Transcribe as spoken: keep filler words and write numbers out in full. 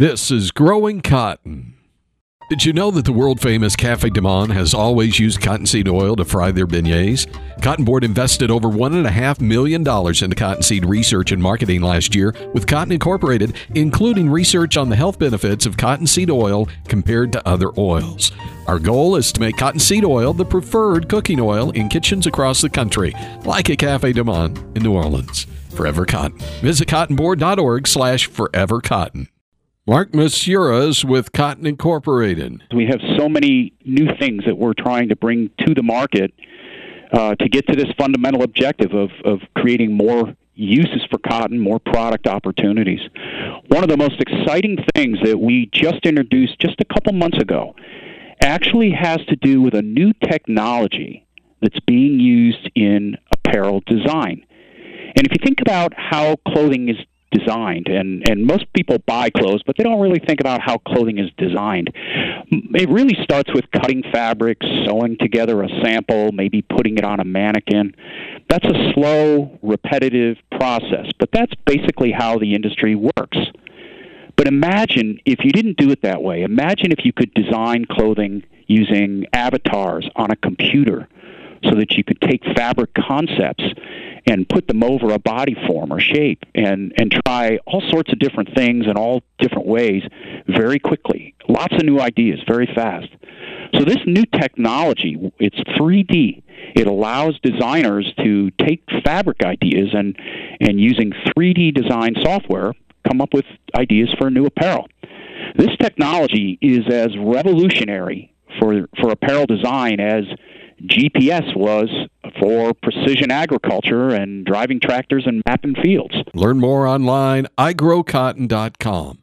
This is Growing Cotton. Did you know that the world-famous Café de Monde has always used cottonseed oil to fry their beignets? Cotton Board invested over one point five million dollars into cottonseed research and marketing last year with Cotton Incorporated, including research on the health benefits of cottonseed oil compared to other oils. Our goal is to make cottonseed oil the preferred cooking oil in kitchens across the country, like at Café de Monde in New Orleans. Forever Cotton. Visit cottonboard.org slash forever cotton. Mark Masuras with Cotton Incorporated. We have so many new things that we're trying to bring to the market uh, to get to this fundamental objective of, of creating more uses for cotton, more product opportunities. One of the most exciting things that we just introduced just a couple months ago actually has to do with a new technology that's being used in apparel design. And if you think about how clothing is designed, and, and most people buy clothes, but they don't really think about how clothing is designed. It really starts with cutting fabric, sewing together a sample, maybe putting it on a mannequin. That's a slow, repetitive process, but that's basically how the industry works. But imagine if you didn't do it that way. Imagine if you could design clothing using avatars on a computer so that you could take fabric concepts and put them over a body form or shape and, and try all sorts of different things in all different ways very quickly. Lots of new ideas very fast. So this new technology, it's three D. It allows designers to take fabric ideas and, and using three D design software, come up with ideas for new apparel. This technology is as revolutionary for, for apparel design as G P S was for precision agriculture and driving tractors and mapping fields. Learn more online, i grow cotton dot com.